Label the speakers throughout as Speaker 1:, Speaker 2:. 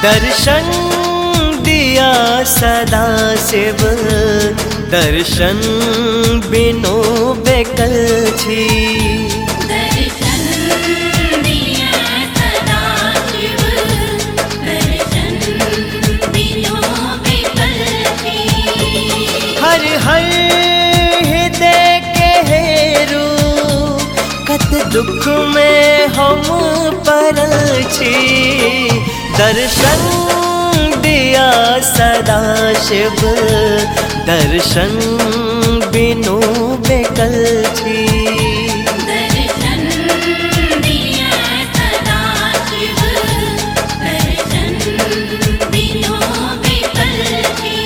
Speaker 1: दर्शन दिया सदा शिव, दर्शन बिनु बेकल छी।
Speaker 2: दर्शन दिया सदा शिव, दर्शन बिनु बेकल छी।
Speaker 1: हर हर हृदय के हेरु कत दुख में हम परल छी। दर्शन दिया सदा शिव, दर्शन बिनु बेकल छी।
Speaker 2: दर्शन दिया सदा शिव, दर्शन बिनु बेकल छी।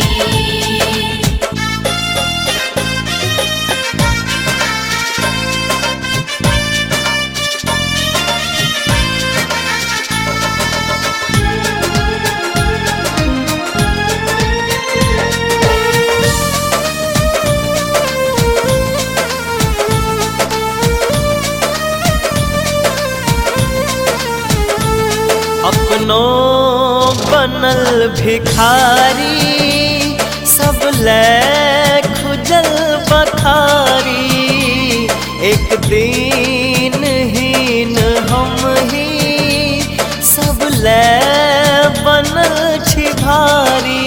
Speaker 1: अपनों बनल भिखारी, सब ले खुजल बखारी। एक दिन हीन हम ही, सब ले बनल छी भारी।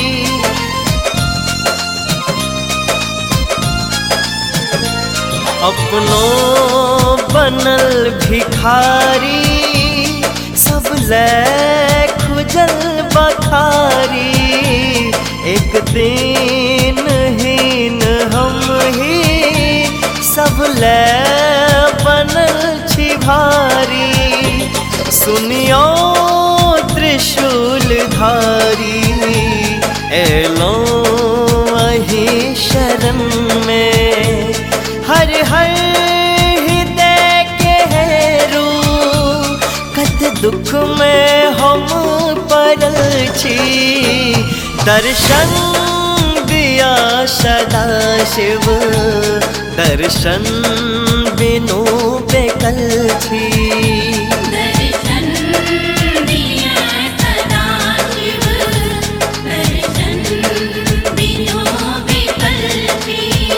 Speaker 1: अपनों बनल भिखारी, सब ले खुजल बखारी। एक दिन हीन हम ही, सब ले बनल छी भारी। सुनियो त्रिशूल धारी, एलो अही शरण में। हर हर हृदय के हेरु कत दुख में हम परल छी। दर्शन दिया सदा शिव, दर्शन बिनु बेकल छी।
Speaker 2: दर्शन दिया सदा शिव, दर्शन बिनु बेकल छी।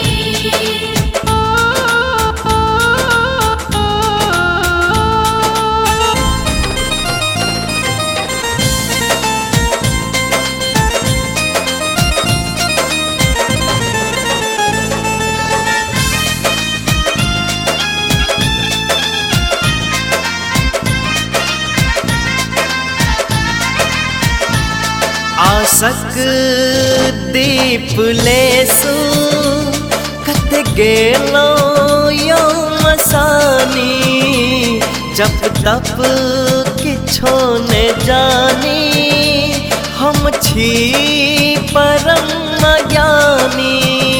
Speaker 1: आसक दीप लेसु कत गेलो यो मसानी। जप तप किछो ने जानी, हम छी परम ज्ञानी।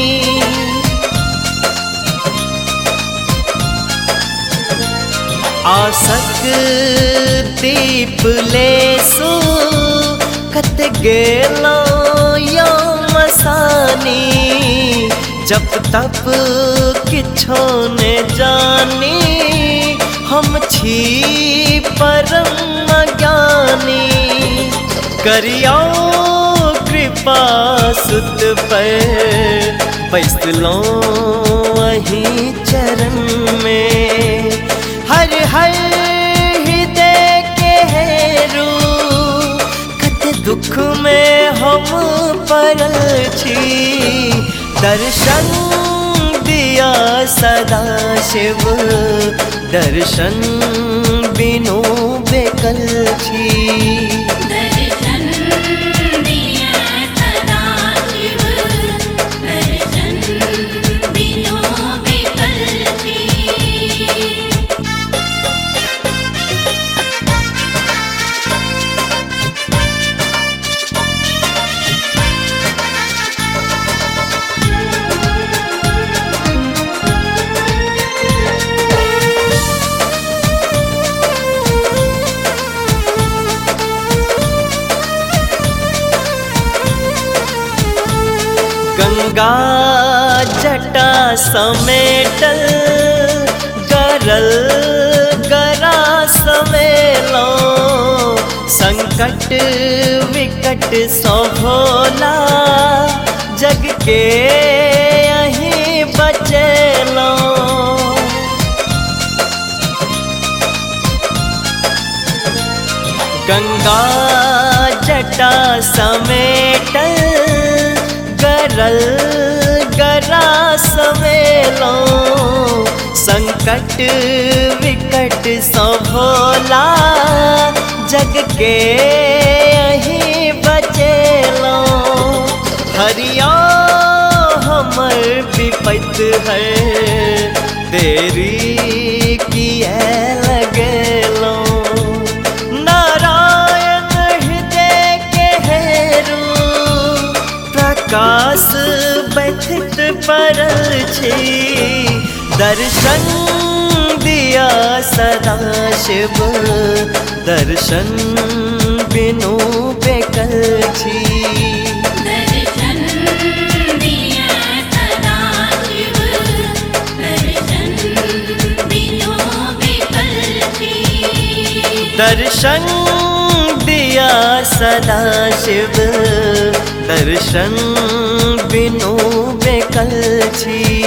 Speaker 1: आसक दीप लेसु कत गेलो यो मसानी। जप तप किछो ने जानी, हम छी परम ज्ञानी। करियो कृपा सुत पर, बैसलो अही चरण में। हर हर हृदय के हेरु कत दुख में हम परल छी। दर्शन दिया सदा शिव, दर्शन बिनु बेकल छी।
Speaker 2: दर्शन दिया सदा शिव, दर्शन बिनु बेकल छी।
Speaker 1: गंगा जटा समेटल, गरल गरा समेलो। संग संकट विकट सो भोला जग के यहीं बचेलो। गंगा जटा समेटल गरल गरा समेलो। संकट विकट सो भोला जग के यहीं बचेलो। हरिया हमर विपत है तेरी किए लगेलो। नारायण हृदय के हेरु प्रकाश बैठित परल छी। दर्शन दिया सदा शिव दर्शन बिनु बेकल छी।
Speaker 2: दर्शन दिया सदा शिव दर्शन बिनु बेकल छी।
Speaker 1: दर्शन दिया सदा शिव दर्शन बिनु बेकल छी।